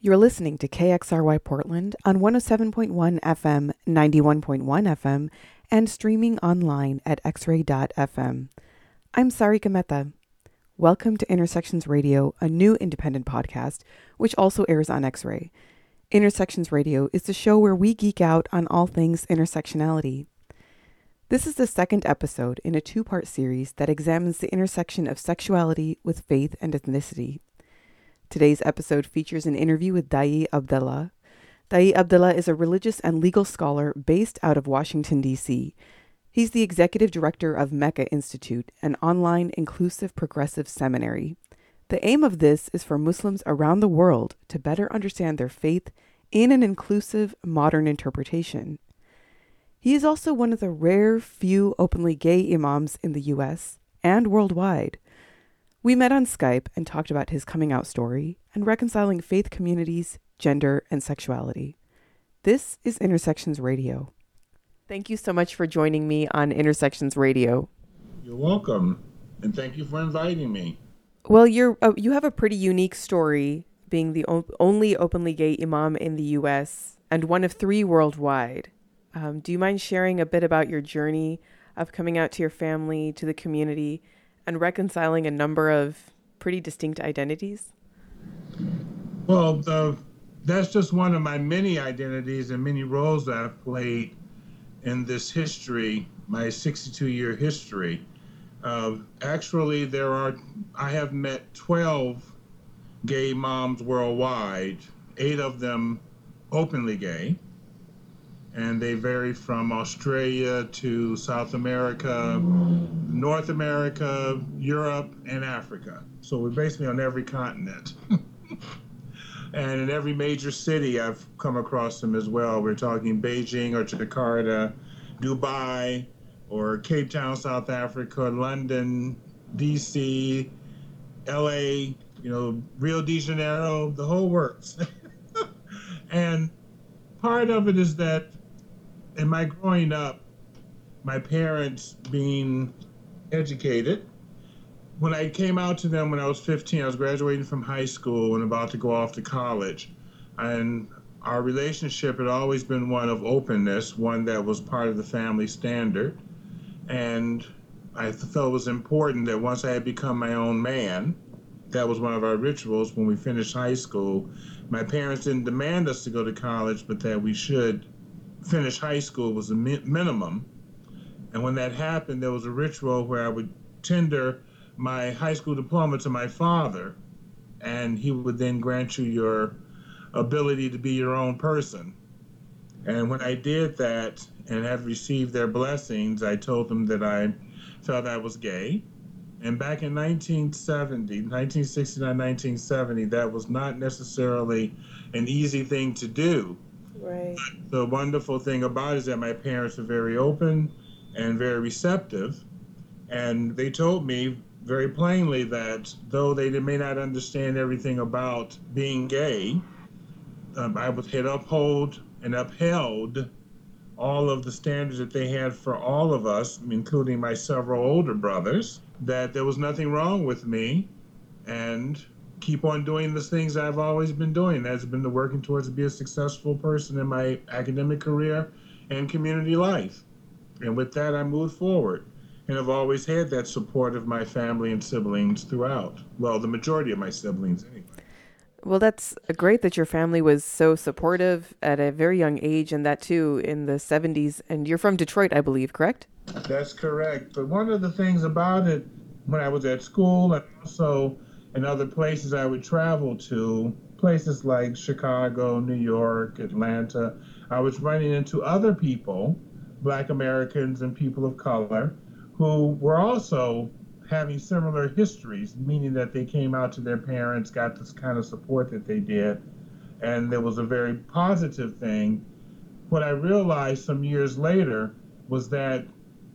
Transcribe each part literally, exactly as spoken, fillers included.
You're listening to K X R Y Portland on one oh seven point one F M, ninety-one point one F M, and streaming online at x ray dot f m. I'm Sarika Mehta. Welcome to Intersections Radio, a new independent podcast, which also airs on X-Ray. Intersections Radio is the show where we geek out on all things intersectionality. This is the second episode in a two-part series that examines the intersection of sexuality with faith and ethnicity. Today's episode features an interview with Dai Abdallah. Dai Abdallah is a religious and legal scholar based out of Washington, D C. He's the executive director of Mecca Institute, an online inclusive progressive seminary. The aim of this is for Muslims around the world to better understand their faith in an inclusive, modern interpretation. He is also one of the rare few openly gay imams in the U S and worldwide. We met on Skype and talked about his coming out story and reconciling faith communities, gender, and sexuality. This is Intersections Radio. Thank you so much for joining me on Intersections Radio. You're welcome, and thank you for inviting me. Well, you're uh, you have a pretty unique story, being the o- only openly gay imam in the U S and one of three worldwide. Um, do you mind sharing a bit about your journey of coming out to your family, to the community, and reconciling a number of pretty distinct identities? Well, the, that's just one of my many identities and many roles that I've played in this history, my sixty-two-year history. Uh, actually, there are, I have met twelve gay moms worldwide, eight of them openly gay, and they vary from Australia to South America, North America, Europe, and Africa. So we're basically on every continent. And in every major city, I've come across them as well. We're talking Beijing or Jakarta, Dubai, or Cape Town, South Africa, London, D C, L A, you know, Rio de Janeiro, the whole works. And part of it is that in my growing up, my parents being educated, when I came out to them when I was fifteen, I was graduating from high school and about to go off to college. And our relationship had always been one of openness, one that was part of the family standard. And I felt it was important that once I had become my own man, that was one of our rituals when we finished high school. My parents didn't demand us to go to college, but that we should finish high school was a mi- minimum. And when that happened, there was a ritual where I would tender my high school diploma to my father, and he would then grant you your ability to be your own person. And when I did that and had received their blessings, I told them that I felt I was gay. And back in nineteen seventy, nineteen sixty-nine, nineteen seventy, that was not necessarily an easy thing to do. Right. The wonderful thing about it is that my parents were very open and very receptive. And they told me very plainly that though they may not understand everything about being gay, um, I would had uphold and upheld all of the standards that they had for all of us, including my several older brothers, that there was nothing wrong with me, and keep on doing the things I've always been doing. That's been the working towards to be a successful person in my academic career and community life. And with that, I moved forward. And I've always had that support of my family and siblings throughout. Well, the majority of my siblings, anyway. Well, that's great that your family was so supportive at a very young age, and that too in the seventies. And you're from Detroit, I believe, correct? That's correct. But one of the things about it, when I was at school and also in other places I would travel to, places like Chicago, New York, Atlanta, I was running into other people, Black Americans and people of color, who were also having similar histories, meaning that they came out to their parents, got this kind of support that they did, and there was a very positive thing. What I realized some years later was that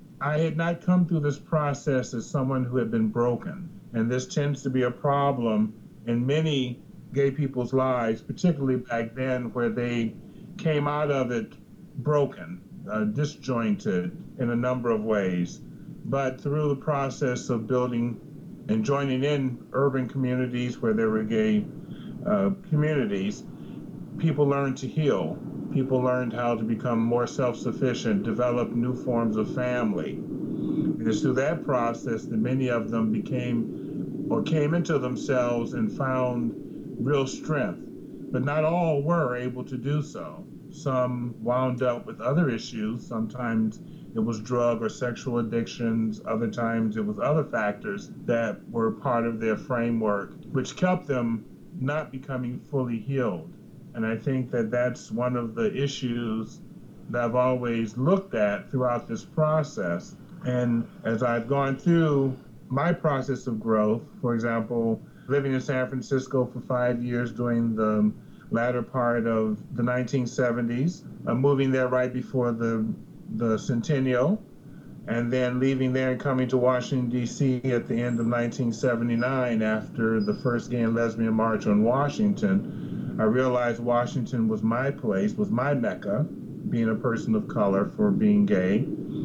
I had not come through this process as someone who had been broken, and this tends to be a problem in many gay people's lives, particularly back then, where they came out of it broken, uh, disjointed in a number of ways. But through the process of building and joining in urban communities where there were gay uh, communities, people learned to heal. People learned how to become more self-sufficient, develop new forms of family. And it's through that process that many of them became or came into themselves and found real strength. But not all were able to do so. Some wound up with other issues. Sometimes it was drug or sexual addictions. Other times it was other factors that were part of their framework, which kept them not becoming fully healed. And I think that that's one of the issues that I've always looked at throughout this process. And as I've gone through my process of growth, for example, living in San Francisco for five years during the latter part of the nineteen seventies, uh, moving there right before the, the centennial, and then leaving there and coming to Washington, D C at the end of nineteen seventy-nine after the first Gay and Lesbian March on Washington. I realized Washington was my place, was my Mecca, being a person of color for being gay.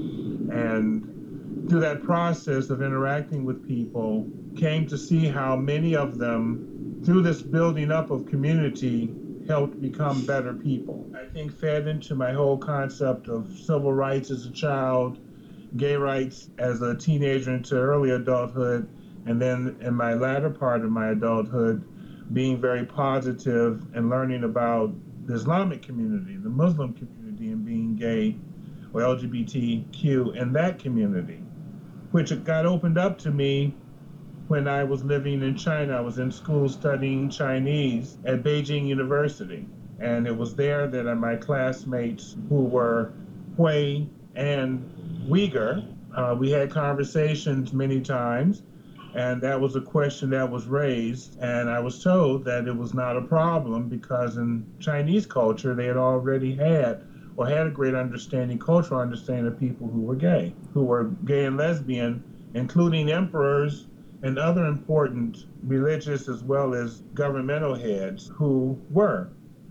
And through that process of interacting with people, came to see how many of them, through this building up of community, helped become better people. I think fed into my whole concept of civil rights as a child, gay rights as a teenager into early adulthood, and then in my latter part of my adulthood, being very positive and learning about the Islamic community, the Muslim community, and being gay or L G B T Q in that community, which got opened up to me when I was living in China. I was in school studying Chinese at Beijing University. And it was there that my classmates who were Hui and Uyghur, uh, we had conversations many times. And that was a question that was raised, and I was told that it was not a problem because in Chinese culture, they had already had or had a great understanding, cultural understanding of people who were gay, who were gay and lesbian, including emperors and other important religious as well as governmental heads who were.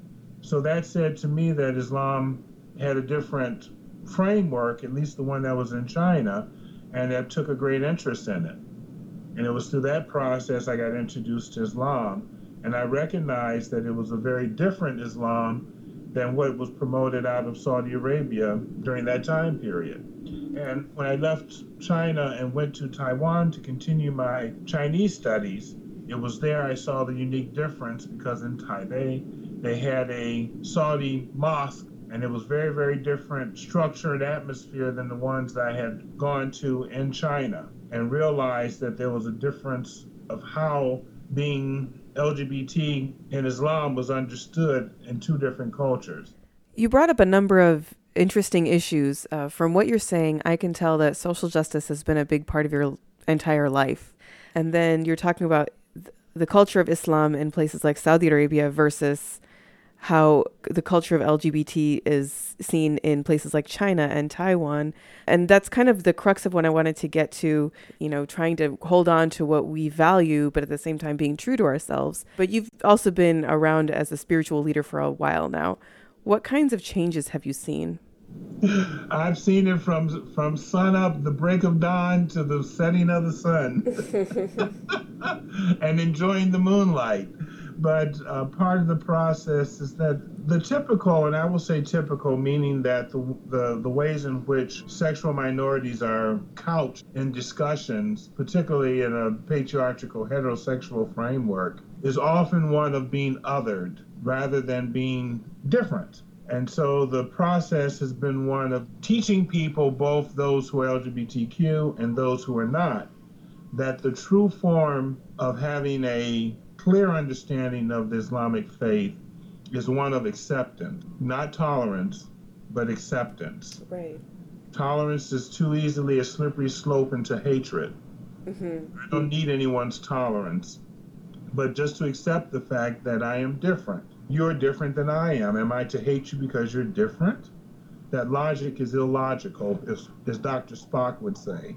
So that said to me that Islam had a different framework, at least the one that was in China, and that took a great interest in it. And it was through that process I got introduced to Islam. And I recognized that it was a very different Islam than what was promoted out of Saudi Arabia during that time period. And when I left China and went to Taiwan to continue my Chinese studies, it was there I saw the unique difference because in Taipei, they had a Saudi mosque, and it was very, very different structure and atmosphere than the ones that I had gone to in China, and realized that there was a difference of how being L G B T in Islam was understood in two different cultures. You brought up a number of interesting issues. Uh, from what you're saying, I can tell that social justice has been a big part of your entire life. And then you're talking about th- the culture of Islam in places like Saudi Arabia versus how the culture of L G B T is seen in places like China and Taiwan. And that's kind of the crux of what I wanted to get to, you know, trying to hold on to what we value, but at the same time being true to ourselves. But you've also been around as a spiritual leader for a while now. What kinds of changes have you seen? I've seen it from from sun up, the break of dawn, to the setting of the sun, and enjoying the moonlight. But uh, part of the process is that the typical, and I will say typical, meaning that the, the, the ways in which sexual minorities are couched in discussions, particularly in a patriarchal heterosexual framework, is often one of being othered rather than being different. And so the process has been one of teaching people, both those who are L G B T Q and those who are not, that the true form of having a clear understanding of the Islamic faith is one of acceptance, not tolerance, but acceptance. Right. Tolerance is too easily a slippery slope into hatred. Mm-hmm. I don't need anyone's tolerance, but just to accept the fact that I am different. You're different than I am. Am I to hate you because you're different? That logic is illogical, as, as Doctor Spock would say.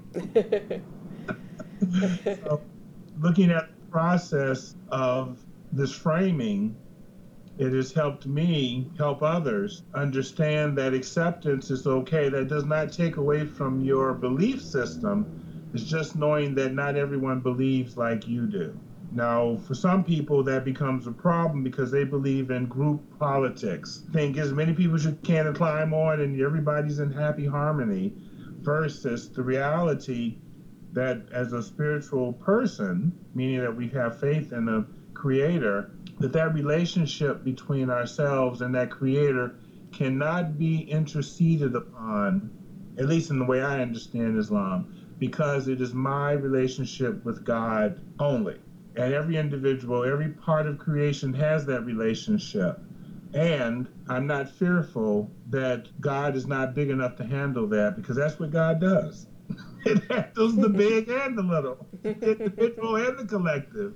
So, looking at the process of this framing, it has helped me help others understand that acceptance is okay. That does not take away from your belief system. It's just knowing that not everyone believes like you do. Now, for some people, that becomes a problem because they believe in group politics. Think as many people as you can to climb on and everybody's in happy harmony, versus the reality that as a spiritual person, meaning that we have faith in a creator, that that relationship between ourselves and that creator cannot be interceded upon, at least in the way I understand Islam, because it is my relationship with God only. And every individual, every part of creation has that relationship. And I'm not fearful that God is not big enough to handle that, because that's what God does. It handles the big and the little, the individual and the collective.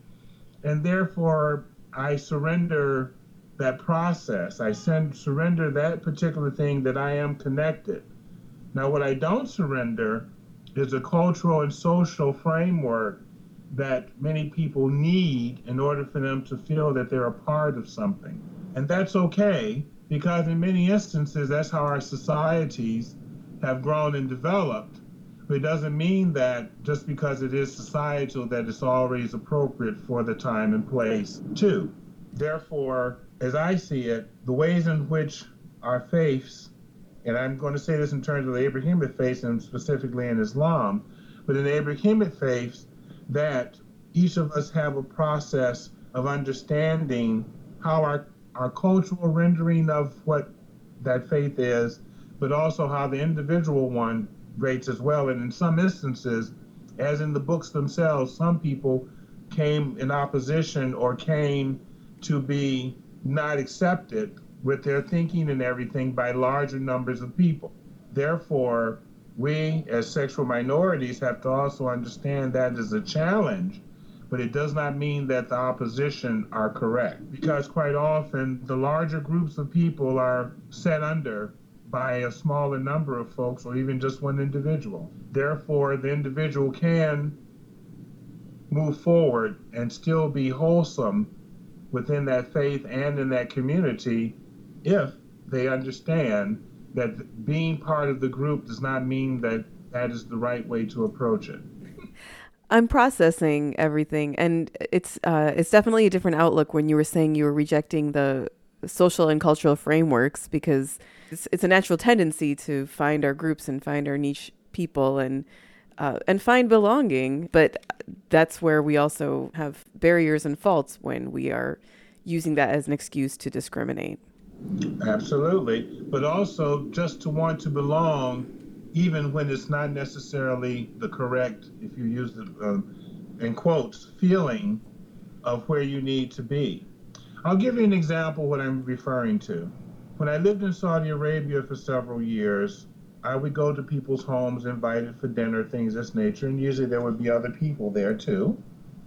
And therefore, I surrender that process. I send, surrender that particular thing that I am connected. Now, what I don't surrender is a cultural and social framework that many people need in order for them to feel that they're a part of something. And that's okay, because in many instances, that's how our societies have grown and developed. But it doesn't mean that just because it is societal that it's always appropriate for the time and place too. Therefore, as I see it, the ways in which our faiths, and I'm going to say this in terms of the Abrahamic faith and specifically in Islam, but in the Abrahamic faiths, that each of us have a process of understanding how our, our cultural rendering of what that faith is, but also how the individual one rates as well. And in some instances, as in the books themselves, some people came in opposition or came to be not accepted with their thinking and everything by larger numbers of people. Therefore, we as sexual minorities have to also understand that as a challenge, but it does not mean that the opposition are correct, because quite often the larger groups of people are set under by a smaller number of folks or even just one individual. Therefore, the individual can move forward and still be wholesome within that faith and in that community if they understand that being part of the group does not mean that that is the right way to approach it. I'm processing everything, and it's uh, it's definitely a different outlook when you were saying you were rejecting the social and cultural frameworks, because it's, it's a natural tendency to find our groups and find our niche people and uh, and find belonging. But that's where we also have barriers and faults when we are using that as an excuse to discriminate. Absolutely. But also just to want to belong, even when it's not necessarily the correct, if you use the, uh, in quotes, feeling of where you need to be. I'll give you an example of what I'm referring to. When I lived in Saudi Arabia for several years, I would go to people's homes invited for dinner, things of this nature, and usually there would be other people there too.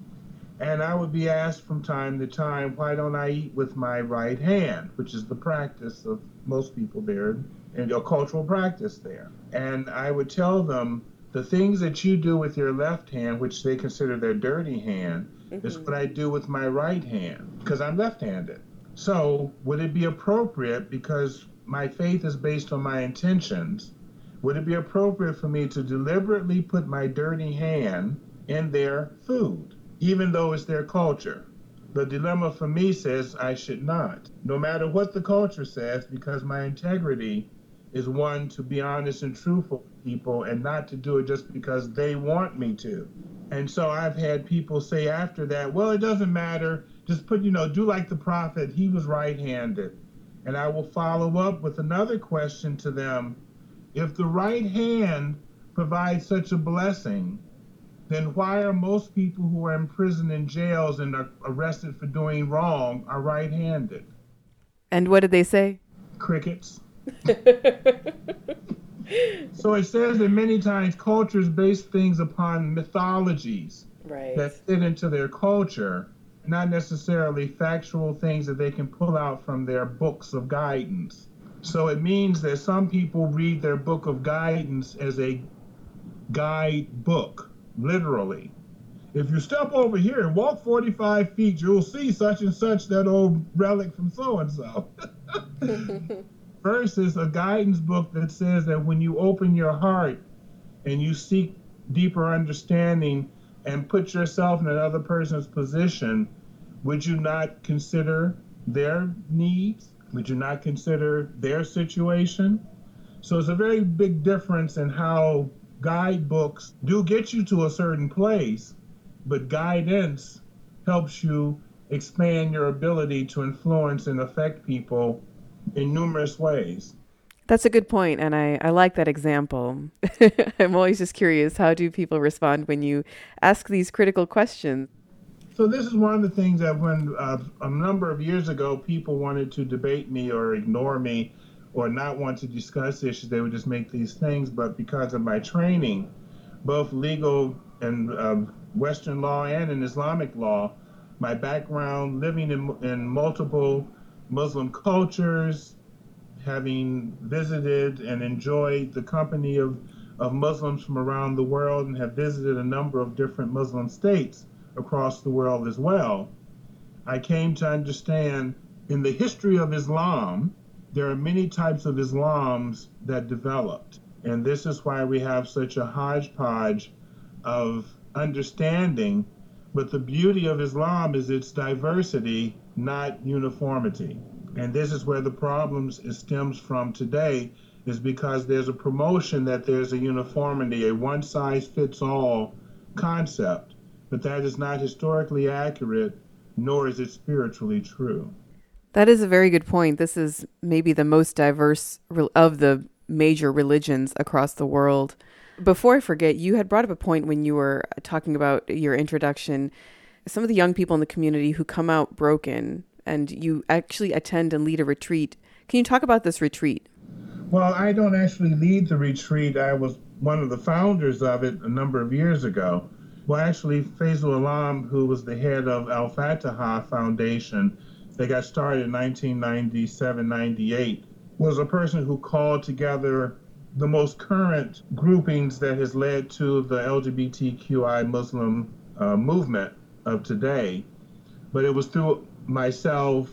And I would be asked from time to time, why don't I eat with my right hand, which is the practice of most people there, and a cultural practice there. And I would tell them, the things that you do with your left hand, which they consider their dirty hand, mm-hmm. is what I do with my right hand, because I'm left-handed. So would it be appropriate, because my faith is based on my intentions, would it be appropriate for me to deliberately put my dirty hand in their food, even though it's their culture? The dilemma for me says I should not, no matter what the culture says, because my integrity is one to be honest and truthful with people and not to do it just because they want me to. And so I've had people say after that, well, it doesn't matter, just put, you know, do like the prophet, he was right-handed. And I will follow up with another question to them. If the right hand provides such a blessing, then why are most people who are in prison and jails and are arrested for doing wrong are right-handed? And what did they say? Crickets. So it says that many times cultures base things upon mythologies right. that fit into their culture, not necessarily factual things that they can pull out from their books of guidance. So it means that some people read their book of guidance as a guide book, literally. If you step over here and walk forty-five feet, you'll see such and such, that old relic from so-and-so. Versus a guidance book that says that when you open your heart and you seek deeper understanding, and put yourself in another person's position, would you not consider their needs? Would you not consider their situation? So it's a very big difference in how guidebooks do get you to a certain place, but guidance helps you expand your ability to influence and affect people in numerous ways. That's a good point, and I, I like that example. I'm always just curious, how do people respond when you ask these critical questions? So this is one of the things that when uh, a number of years ago, people wanted to debate me or ignore me or not want to discuss issues, they would just make these things. But because of my training, both legal and uh, Western law and in Islamic law, my background living in, in multiple Muslim cultures, having visited and enjoyed the company of, of Muslims from around the world and have visited a number of different Muslim states across the world as well, I came to understand in the history of Islam, there are many types of Islams that developed. And this is why we have such a hodgepodge of understanding. But the beauty of Islam is its diversity, not uniformity. And this is where the problems it stems from today, is because there's a promotion that there's a uniformity, a one-size-fits-all concept. But that is not historically accurate, nor is it spiritually true. That is a very good point. This is maybe the most diverse of the major religions across the world. Before I forget, you had brought up a point when you were talking about your introduction, some of the young people in the community who come out broken, and you actually attend and lead a retreat. Can you talk about this retreat? Well, I don't actually lead the retreat. I was one of the founders of it a number of years ago. Well, actually, Faisal Alam, who was the head of Al-Fataha Foundation, that got started in nineteen ninety-seven ninety-eight, was a person who called together the most current groupings that has led to the L G B T Q I Muslim uh, movement of today. But it was through myself,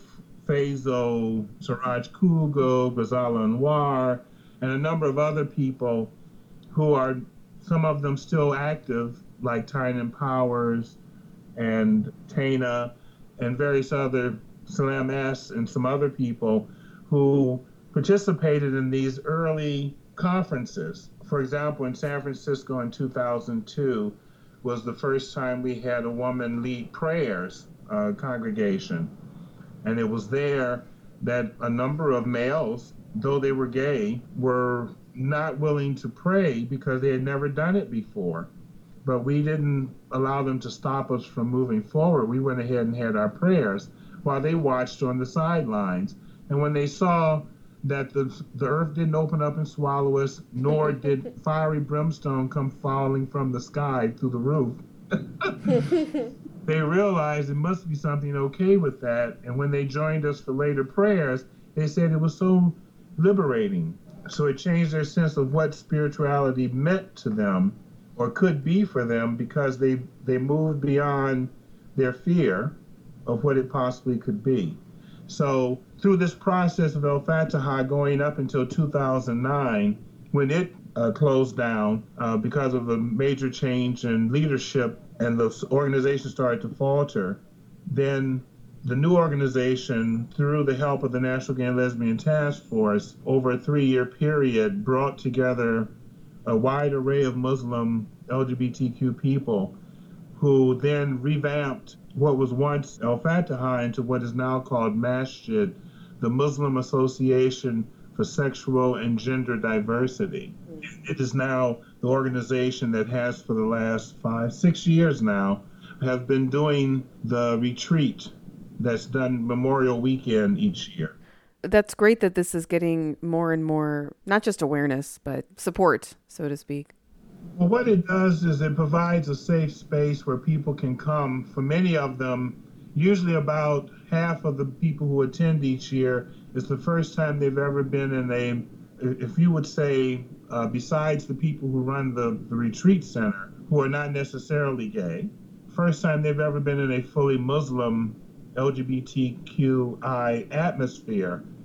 Faisal, Siraj Kugo, Ghazala Anwar, and a number of other people who are, some of them still active, like Tynan Powers and Tana and various other, Salam S and some other people who participated in these early conferences. For example, in San Francisco in two thousand two was the first time we had a woman lead prayers uh, congregation. And it was there that a number of males, though they were gay, were not willing to pray because they had never done it before. But we didn't allow them to stop us from moving forward. We went ahead and had our prayers while they watched on the sidelines. And when they saw that the, the earth didn't open up and swallow us, nor did fiery brimstone come falling from the sky through the roof, they realized it must be something okay with that. And when they joined us for later prayers, they said it was so liberating. So it changed their sense of what spirituality meant to them or could be for them, because they, they moved beyond their fear of what it possibly could be. So through this process of Al-Fataha going up until two thousand nine, when it uh, closed down uh, because of a major change in leadership and the organization started to falter, then the new organization, through the help of the National Gay and Lesbian Task Force, over a three-year period, brought together a wide array of Muslim L G B T Q people who then revamped what was once Al-Fataha into what is now called Masjid, the Muslim Association for Sexual and Gender Diversity. It is now the organization that has for the last five, six years now, have been doing the retreat that's done Memorial Weekend each year. That's great that this is getting more and more, not just awareness, but support, so to speak. Well, what it does is it provides a safe space where people can come. For many of them, usually about half of the people who attend each year, it's the first time they've ever been in a, if you would say, uh, besides the people who run the, the retreat center, who are not necessarily gay, first time they've ever been in a fully Muslim L G B T Q I atmosphere.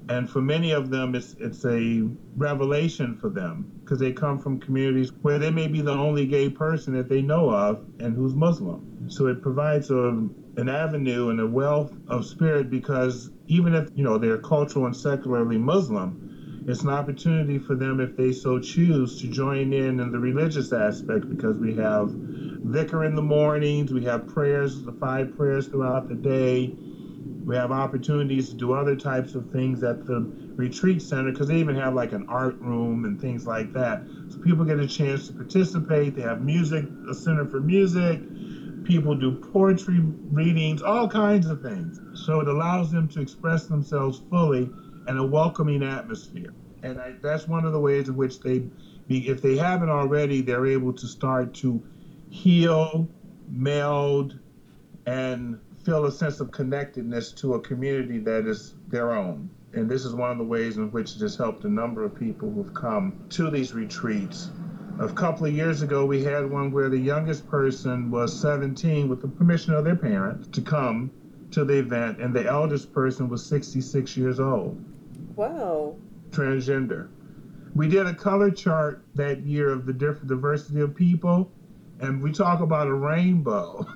And for many of them, it's it's a revelation for them because they come from communities where they may be the only gay person that they know of and who's Muslim. So it provides a, an avenue and a wealth of spirit because even if, you know, they're cultural and secularly Muslim, it's an opportunity for them, if they so choose, to join in in the religious aspect because we have dhikr in the mornings, we have prayers, the five prayers throughout the day. We have opportunities to do other types of things at the retreat center because they even have like an art room and things like that. So people get a chance to participate. They have music, a center for music. People do poetry readings, all kinds of things. So it allows them to express themselves fully in a welcoming atmosphere. And I, that's one of the ways in which they, be, if they haven't already, they're able to start to heal, meld, and feel a sense of connectedness to a community that is their own. And this is one of the ways in which it has helped a number of people who've come to these retreats. A couple of years ago, we had one where the youngest person was seventeen with the permission of their parents to come to the event, and the eldest person was sixty-six years old. Wow. Transgender. We did a color chart that year of the different diversity of people, and we talk about a rainbow.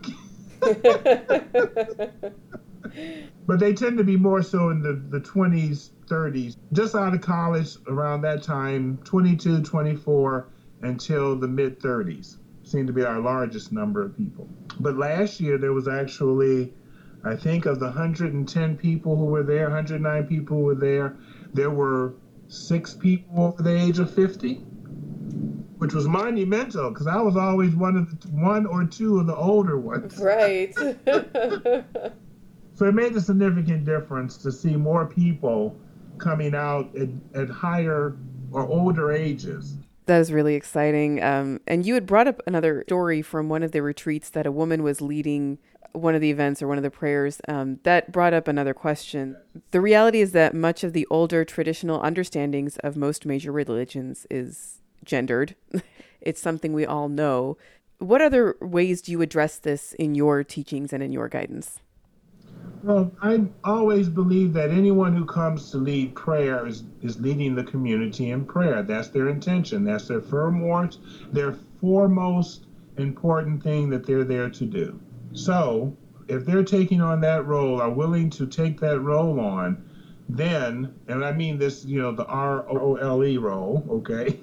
But they tend to be more so in the, the twenties, thirties, just out of college around that time, twenty-two, twenty-four, until the mid thirties. Seemed to be our largest number of people. But last year there was actually, I think of the one hundred ten people who were there, one hundred nine people who were there, there were six people over the age of fifty, which was monumental because I was always one of the one or two of the older ones. Right. So it made a significant difference to see more people coming out at, at higher or older ages. That is really exciting. Um, and you had brought up another story from one of the retreats that a woman was leading one of the events or one of the prayers. Um, that brought up another question. The reality is that much of the older traditional understandings of most major religions is gendered. It's something we all know. What other ways do you address this in your teachings and in your guidance? Well, I always believe that anyone who comes to lead prayer is, is leading the community in prayer. That's their intention. That's their foremost, their foremost important thing that they're there to do. So if they're taking on that role, are willing to take that role on, then, and I mean this, you know, the R O L E role, okay?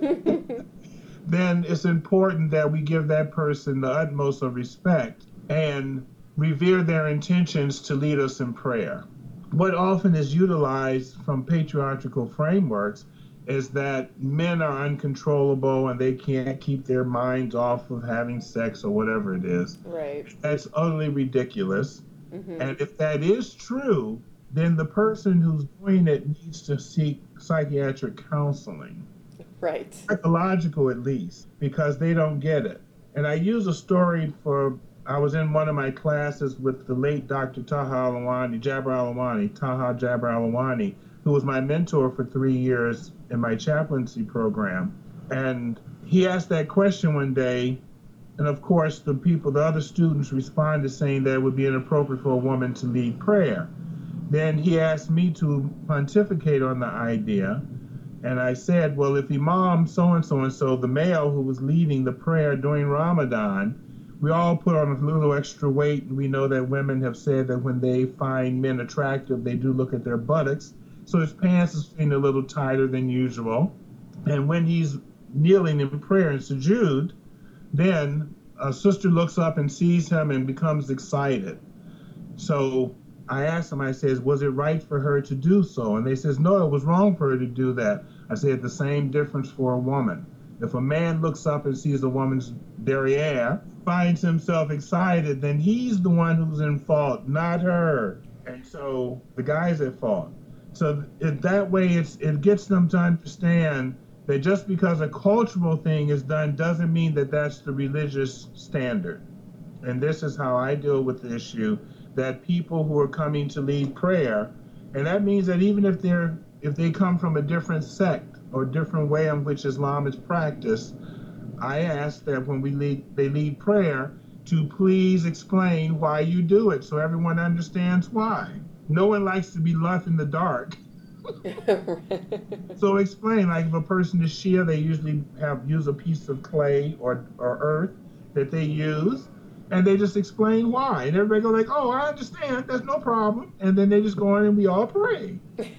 Then it's important that we give that person the utmost of respect and revere their intentions to lead us in prayer. What often is utilized from patriarchal frameworks is that men are uncontrollable and they can't keep their minds off of having sex or whatever it is. Right. That's utterly ridiculous. Mm-hmm. And if that is true, then the person who's doing it needs to seek psychiatric counseling. Right. Psychological at least, because they don't get it. And I use a story for, I was in one of my classes with the late Doctor Taha Alawani, Jabir Alawani, Taha Jabir Alawani, who was my mentor for three years in my chaplaincy program. And he asked that question one day, and of course the people, the other students responded saying that it would be inappropriate for a woman to lead prayer. Then he asked me to pontificate on the idea, and I said, well, if Imam so-and-so and so, the male who was leading the prayer during Ramadan, we all put on a little extra weight, and we know that women have said that when they find men attractive, they do look at their buttocks. So his pants is feeling a little tighter than usual. And when he's kneeling in prayer in sujood, then a sister looks up and sees him and becomes excited. So I asked them, I says, was it right for her to do so? And they says, no, it was wrong for her to do that. I said, the same difference for a woman. If a man looks up and sees a woman's derriere, finds himself excited, then he's the one who's in fault, not her. And so the guy's at fault. So it, that way it's, it gets them to understand that just because a cultural thing is done doesn't mean that that's the religious standard. And this is how I deal with the issue, that people who are coming to lead prayer, and that means that even if they're if they come from a different sect or different way in which Islam is practiced, I ask that when we lead, they lead prayer, to please explain why you do it so everyone understands why. No one likes to be left in the dark. So explain, like if a person is Shia, they usually have use a piece of clay or, or earth that they use, and they just explain why. And everybody go like, oh, I understand, that's no problem. And then they just go on and we all pray.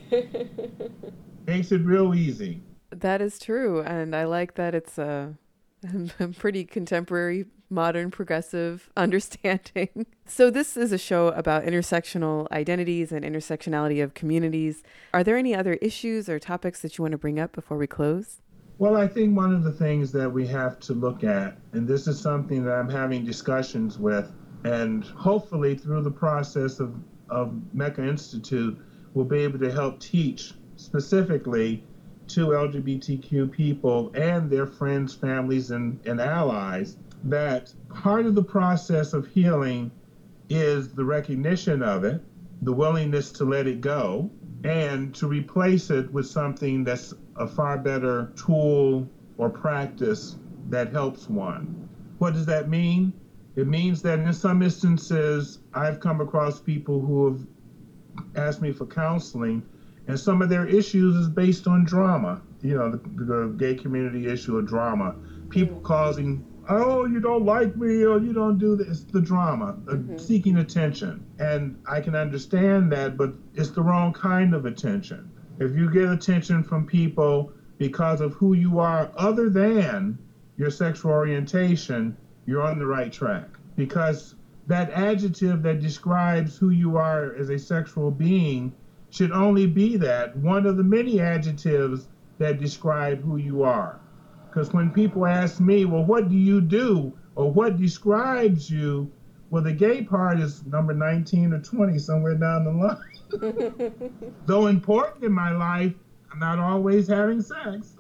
Makes it real easy. That is true. And I like that it's a, a pretty contemporary, modern, progressive understanding. So this is a show about intersectional identities and intersectionality of communities. Are there any other issues or topics that you want to bring up before we close? Well, I think one of the things that we have to look at, and this is something that I'm having discussions with, and hopefully through the process of, of Mecca Institute, we'll be able to help teach specifically to L G B T Q people and their friends, families, and, and allies, that part of the process of healing is the recognition of it, the willingness to let it go, and to replace it with something that's a far better tool or practice that helps one. What does that mean? It means that in some instances, I've come across people who have asked me for counseling, and some of their issues is based on drama. You know, the, the gay community issue of drama. People causing, oh, you don't like me, or you don't do this. The drama, mm-hmm. seeking attention. And I can understand that, but it's the wrong kind of attention. If you get attention from people because of who you are other than your sexual orientation, you're on the right track. Because that adjective that describes who you are as a sexual being should only be that, one of the many adjectives that describe who you are. Because when people ask me, well, what do you do, or what describes you, well, the gay part is number nineteen or twenty, somewhere down the line. Though important in my life, I'm not always having sex.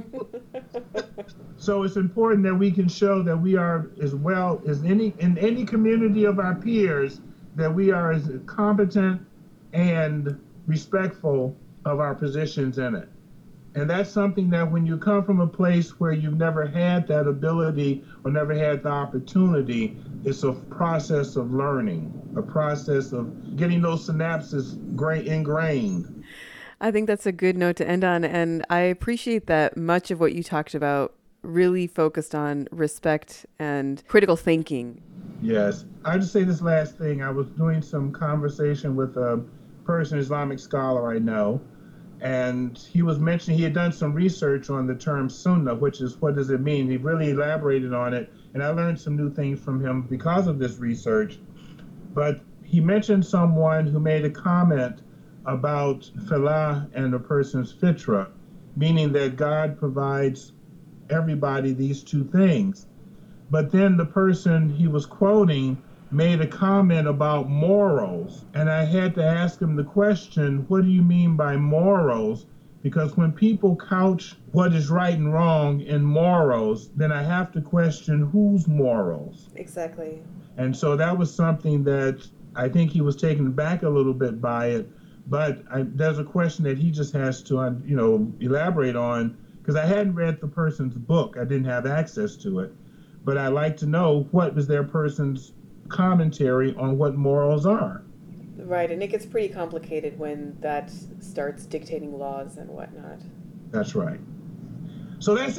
So it's important that we can show that we are, as well as any in any community of our peers, that we are as competent and respectful of our positions in it. And that's something that when you come from a place where you've never had that ability or never had the opportunity, it's a process of learning, a process of getting those synapses ingrained. I think that's a good note to end on. And I appreciate that much of what you talked about really focused on respect and critical thinking. Yes. I'll just say this last thing. I was doing some conversation with a person, Islamic scholar I know, and he was mentioning he had done some research on the term sunnah, which is what does it mean? He really elaborated on it, and I learned some new things from him because of this research. But he mentioned someone who made a comment about filah and a person's fitra, meaning that God provides everybody these two things. But then the person he was quoting made a comment about morals, and I had to ask him the question, what do you mean by morals? Because when people couch what is right and wrong in morals, then I have to question whose morals. Exactly. And so that was something that I think he was taken back a little bit by it, but I, there's a question that he just has to, you know, elaborate on, because I hadn't read the person's book. I didn't have access to it, but I'd like to know what was their person's commentary on what morals are. Right, and it gets pretty complicated when that starts dictating laws and whatnot. That's right. So that's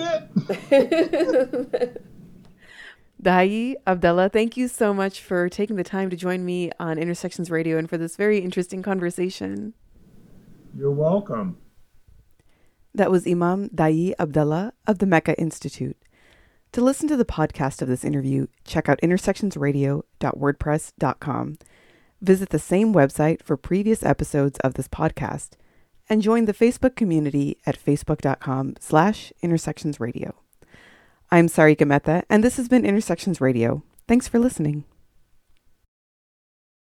it. Dahi Abdallah, thank you so much for taking the time to join me on Intersections Radio and for this very interesting conversation. You're welcome. That was Imam Dahi Abdallah of the Mecca Institute. To listen to the podcast of this interview, check out intersections radio dot wordpress dot com. Visit the same website for previous episodes of this podcast, and join the Facebook community at facebook dot com slash intersections radio. I'm Sarika Mehta, and this has been Intersections Radio. Thanks for listening.